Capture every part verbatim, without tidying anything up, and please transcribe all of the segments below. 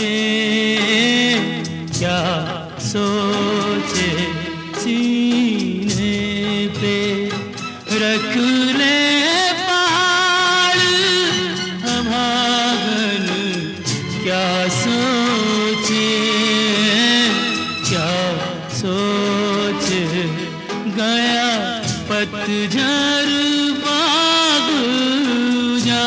सोचे, क्या सोचे, सीने पे रख ले पहाड़ अभागन, क्या सोचे, क्या सोचे, गया पतझड़ बाग जा।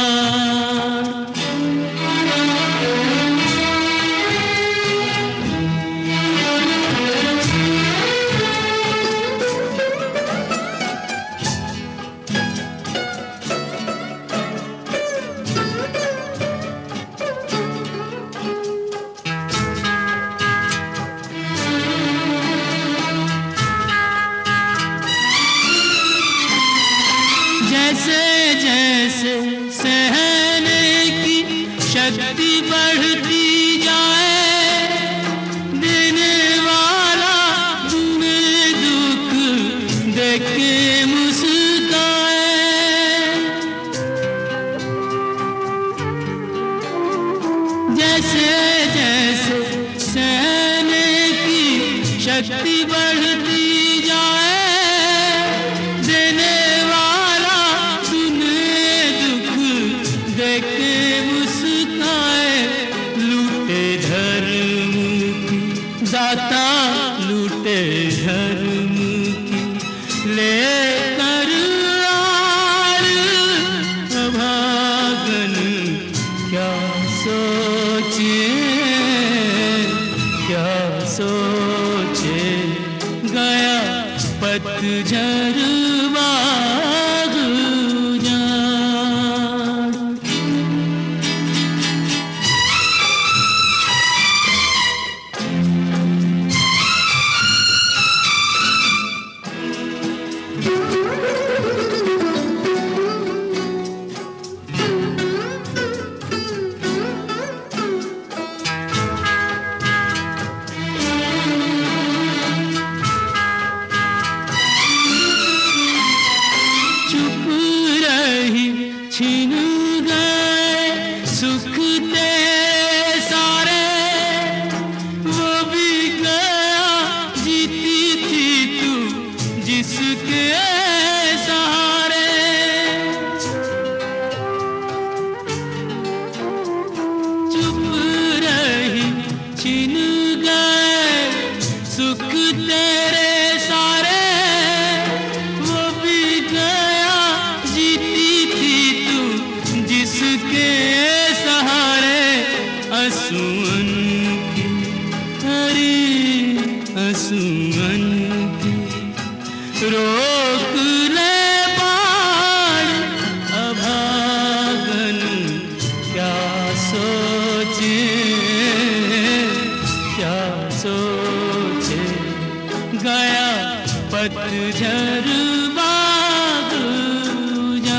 जैसे जैसे सहने की शक्ति बढ़ती जाए, देने वाला तुम्हें दुख देख के मुस्काए। जैसे जैसे सहने की शक्ति बढ़ती जाए, दाता लूटे धर्म की लेकर आड़ अभागन, क्या सोचे, क्या सोचे, गया पतझड़ बाग जा। छिन गए सुख तेरे सारे, वो भी गया जीती थी तू जिसके सहारे। चुप रही छिन गए सुख तेरे सारे, वो भी गया जीती जिसके सहारे। असुअन की हरी असुअन की रोक ले बाण अभागन, क्या सोचे, क्या सोचे, गया पतझड़ बाग जा।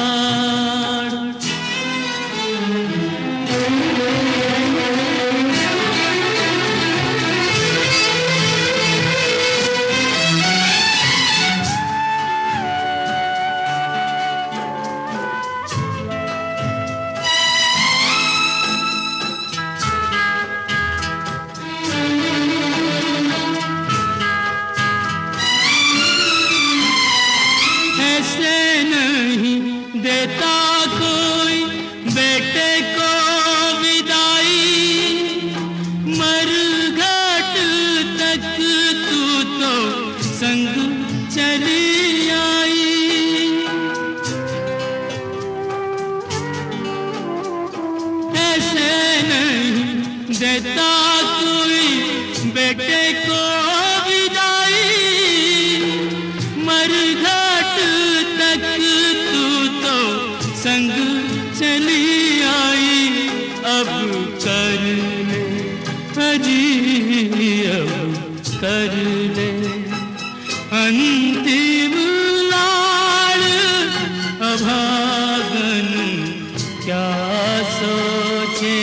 ऐसे नहीं देता कोई बेटे को विदाई, मरघट तक तू तो संग चली आई। ऐसे नहीं देता कोई बेटे को विदाई, मरघट तक तू तो संग चली आई। अब कर ले अजी, अब कर ले अंतिम लाड़ अभागन, क्या सोचे,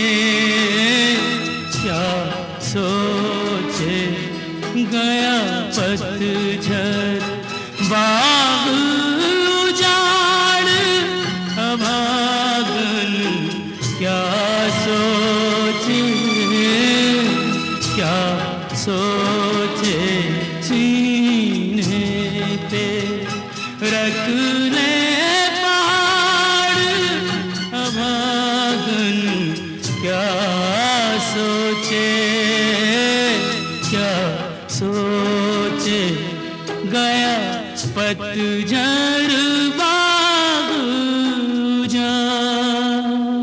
क्या सोचे, गया पतझड़ बाग उजाड़ अभागन, क्या सोचे। बदले पहाड़ अभागन क्या सोचे, क्या सोचे गया पतझड़ बाग उजाड़।